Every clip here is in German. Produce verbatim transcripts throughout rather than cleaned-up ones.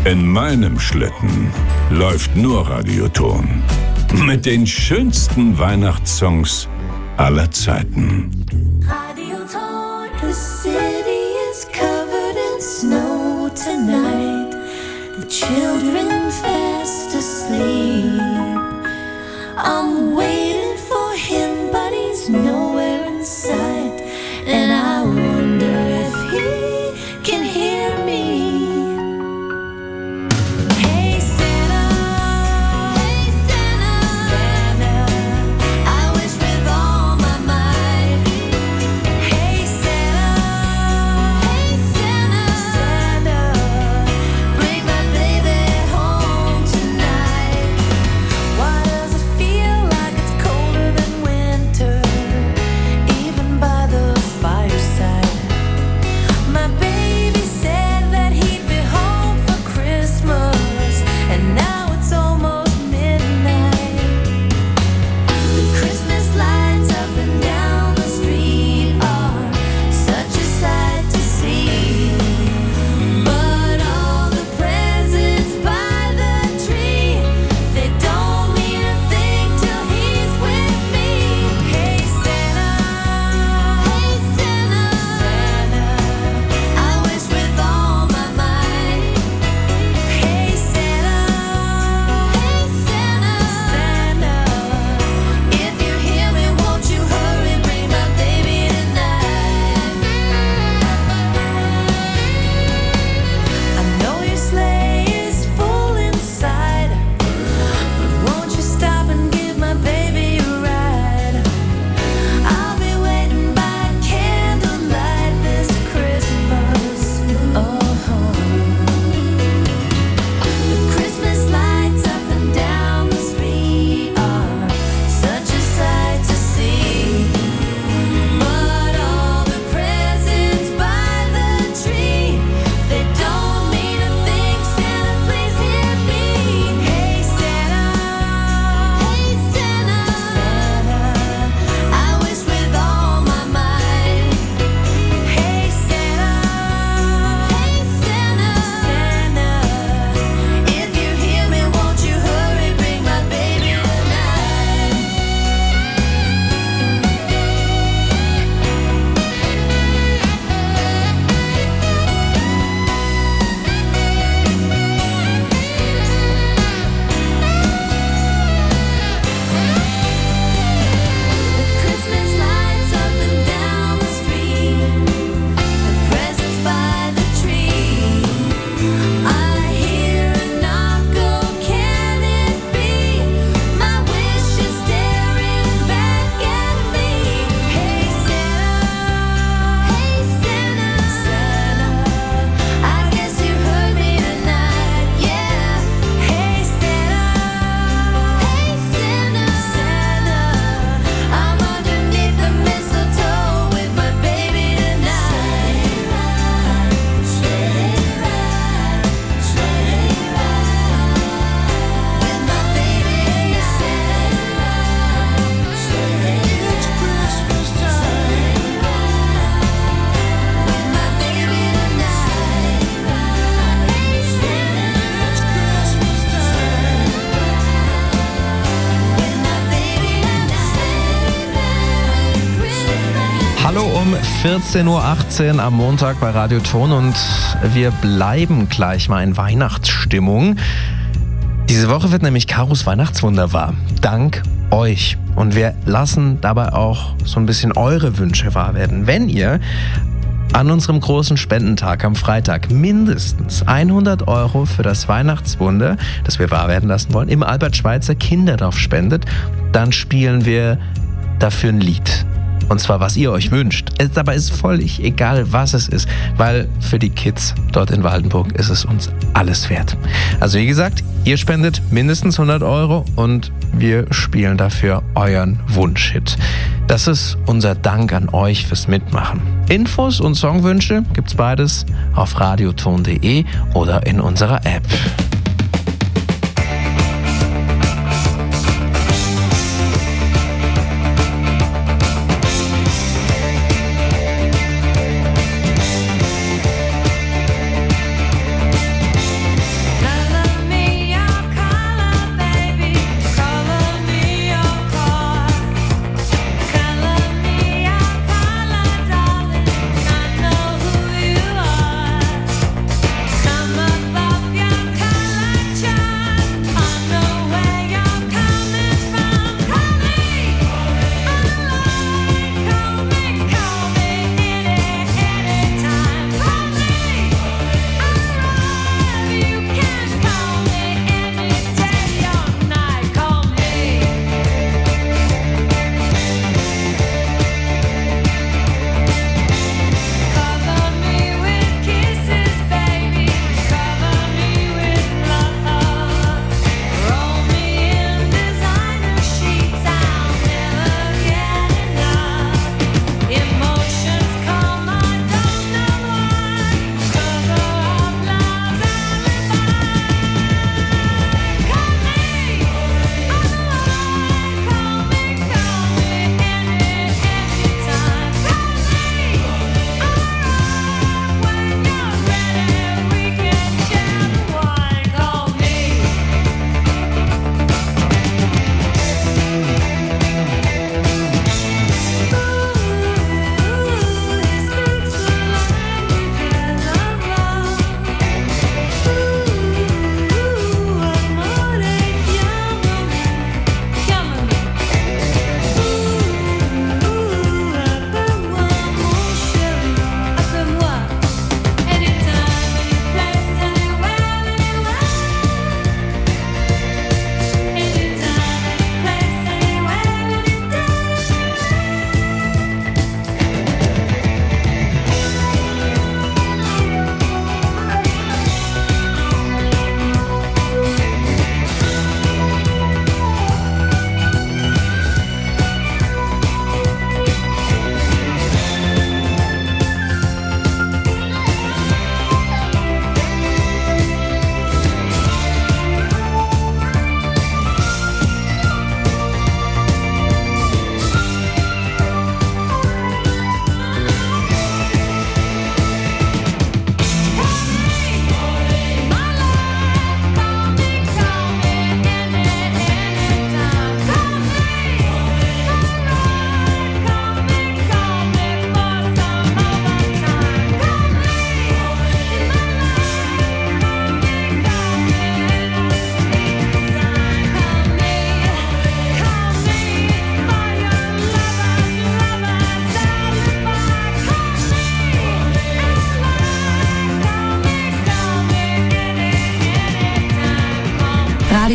In meinem Schlitten läuft nur Radioton. Mit den schönsten Weihnachtssongs aller Zeiten. Radioton. The city is covered in snow tonight. The children fast asleep. I'm waiting for him, but he's nowhere in sight. And I wonder if he can hear me. vierzehn Uhr achtzehn am Montag bei Radio Ton und wir bleiben gleich mal in Weihnachtsstimmung. Diese Woche wird nämlich Karos Weihnachtswunder wahr. Dank euch. Und wir lassen dabei auch so ein bisschen eure Wünsche wahr werden. Wenn ihr an unserem großen Spendentag am Freitag mindestens hundert Euro für das Weihnachtswunder, das wir wahr werden lassen wollen, im Albert-Schweitzer Kinderdorf spendet, dann spielen wir dafür ein Lied. Und zwar, was ihr euch wünscht. Es, dabei ist völlig egal, was es ist, weil für die Kids dort in Waldenburg ist es uns alles wert. Also wie gesagt, ihr spendet mindestens hundert Euro und wir spielen dafür euren Wunschhit. Das ist unser Dank an euch fürs Mitmachen. Infos und Songwünsche gibt's beides auf radioton punkt de oder in unserer App.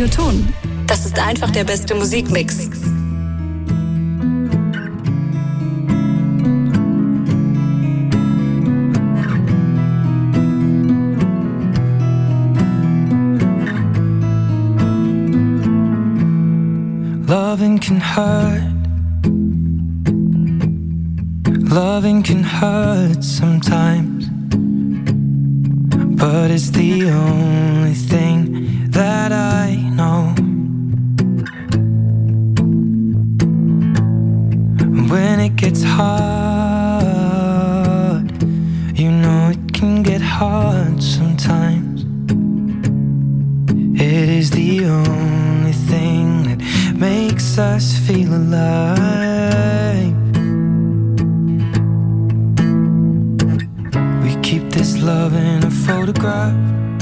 Radioton. Das ist einfach der beste Musikmix. Loving can hurt. Loving can hurt sometimes, but it's the only thing that I know. When it gets hard, you know it can get hard sometimes. It is the only thing that makes us feel alive. We keep this love in a photograph.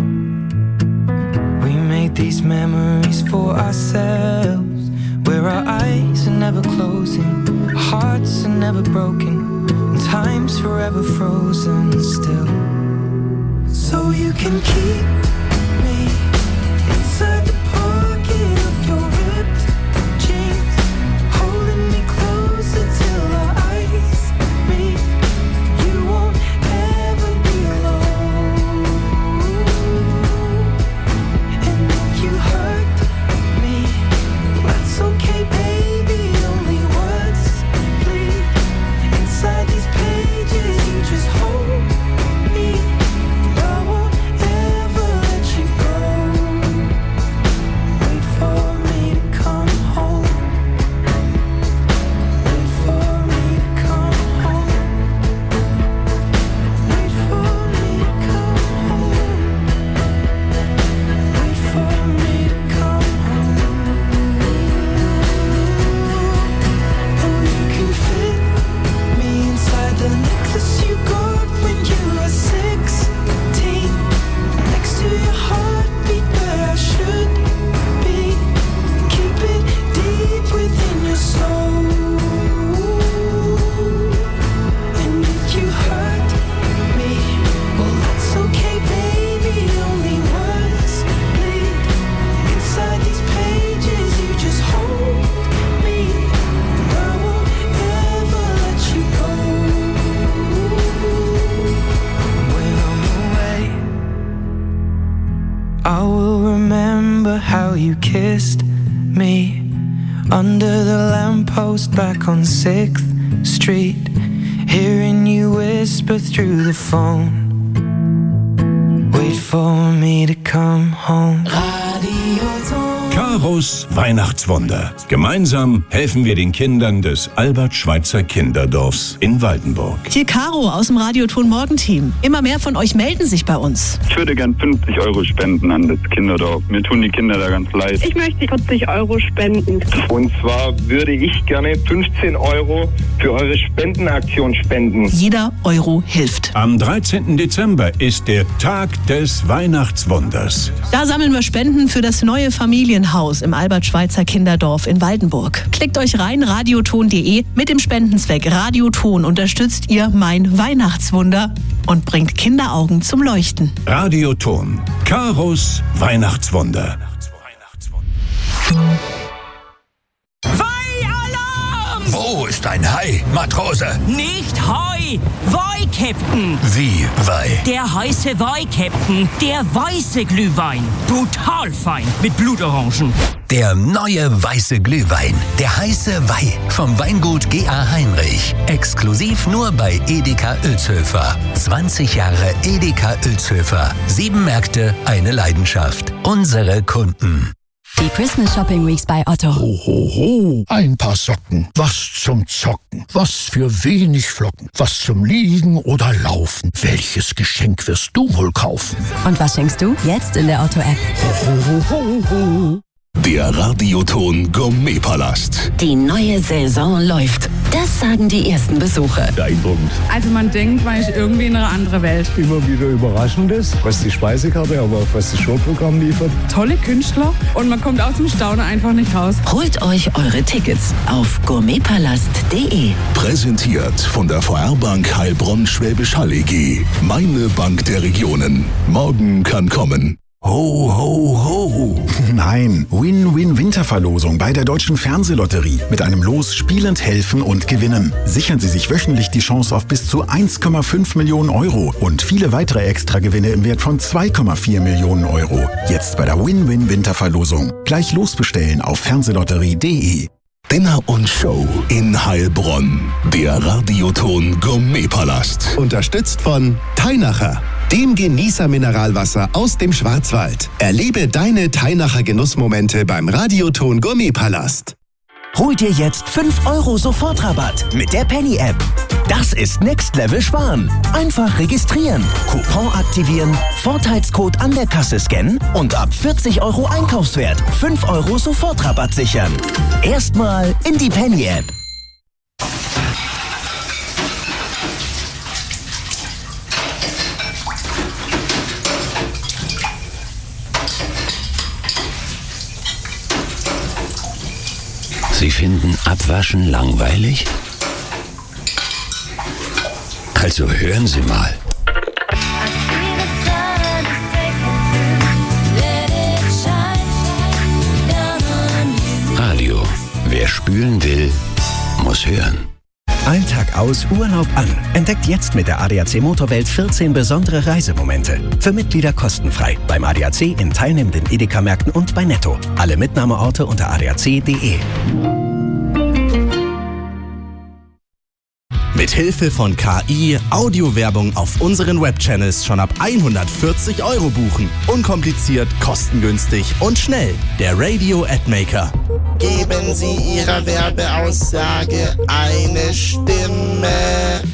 We made these memories for ourselves, where our eyes are never closing, our hearts are never broken, and time's forever frozen still. So you can keep me inside the pocket of your ripped jeans, holding me closer till our eyes meet. You won't ever be alone. And if you hurt me, that's okay, baby. Only words bleed inside these pages. You just hold me. I won't ever let you go. Wait for me to come home. Wait for me to come home. Wait for me to come home. Wait for me to come home. Oh, you can fit me inside the necklace you got when you were sixteen, next to your heartbeat where I should be. Keep it deep within your soul. And if you hurt me, well, that's okay, baby. Only words bleed inside these pages. You just hold me. I won't ever let you go. When I'm away, I will remember how you kissed me under the lamppost back on sixth Street, hearing you whisper through the phone. Wait for me to come home. Karos Weihnachtswunder. Gemeinsam helfen wir den Kindern des Albert-Schweitzer Kinderdorfs in Waldenburg. Hier Caro aus dem Radioton Morgenteam. Immer mehr von euch melden sich bei uns. Ich würde gern fünfzig Euro spenden an das Kinderdorf. Mir tun die Kinder da ganz leid. Ich möchte vierzig Euro spenden. Und zwar würde ich gerne fünfzehn Euro für eure Spendenaktion spenden. Jeder Euro hilft. Am dreizehnten Dezember ist der Tag des Weihnachtswunders. Da sammeln wir Spenden für das neue Familienhaus im Albert-Schweitzer Kinderdorf in Waldenburg. Klickt euch rein, radioton punkt de. Mit dem Spendenzweck Radioton unterstützt ihr mein Weihnachtswunder und bringt Kinderaugen zum Leuchten. Radioton. Karos Weihnachtswunder. Wo ist ein Hai, Matrose? Nicht Hai, Weih, Captain. Wie Weih? Der heiße Weih, Captain. Der weiße Glühwein. Brutal fein, mit Blutorangen. Der neue weiße Glühwein. Der heiße Weih. Vom Weingut G A Heinrich. Exklusiv nur bei Edeka Uelzhöfer. zwanzig Jahre Edeka Uelzhöfer. Sieben Märkte, eine Leidenschaft. Unsere Kunden. Die Christmas Shopping Weeks bei Otto. Ho, ho, ho. Ein paar Socken. Was zum Zocken. Was für wenig Flocken. Was zum Liegen oder Laufen. Welches Geschenk wirst du wohl kaufen? Und was schenkst du? Jetzt in der Otto-App. Ho, ho, ho, ho. Der Radioton Gourmetpalast. Die neue Saison läuft. Das sagen die ersten Besucher. Beeindruckend. Also man denkt, man ist irgendwie in einer anderen Welt. Immer wieder Überraschendes, was die Speisekarte, aber auch was das Showprogramm liefert. Tolle Künstler und man kommt aus dem Staunen einfach nicht raus. Holt euch eure Tickets auf gourmetpalast punkt de. Präsentiert von der V R-Bank Heilbronn Schwäbisch Hall E G. Meine Bank der Regionen. Morgen kann kommen. Ho, ho, ho. nein. Win-Win-Winterverlosung bei der Deutschen Fernsehlotterie. Mit einem Los spielend helfen und gewinnen. Sichern Sie sich wöchentlich die Chance auf bis zu eins Komma fünf Millionen Euro und viele weitere Extragewinne im Wert von zwei Komma vier Millionen Euro. Jetzt bei der Win-Win-Winterverlosung. Gleich losbestellen auf fernsehlotterie punkt de. Dinner und Show in Heilbronn. Der Radioton Gourmetpalast. Unterstützt von Teinacher, dem Genießer Mineralwasser aus dem Schwarzwald. Erlebe deine Teinacher Genussmomente beim Radioton Gourmetpalast. Hol dir jetzt fünf Euro Sofortrabatt mit der Penny-App. Das ist Next Level Sparen. Einfach registrieren, Coupon aktivieren, Vorteilscode an der Kasse scannen und ab vierzig Euro Einkaufswert fünf Euro Sofortrabatt sichern. Erstmal in die Penny-App. Sie finden Abwaschen langweilig? Also hören Sie mal. Radio. Wer spülen will, muss hören. Alltag aus, Urlaub an. Entdeckt jetzt mit der A D A C Motorwelt vierzehn besondere Reisemomente. Für Mitglieder kostenfrei. Beim A D A C in teilnehmenden Edeka-Märkten und bei Netto. Alle Mitnahmeorte unter a d a c punkt de. Mit Hilfe von K I Audiowerbung auf unseren Webchannels schon ab hundertvierzig Euro buchen. Unkompliziert, kostengünstig und schnell. Der Radio Admaker. Geben Sie Ihrer Werbeaussage eine Stimme.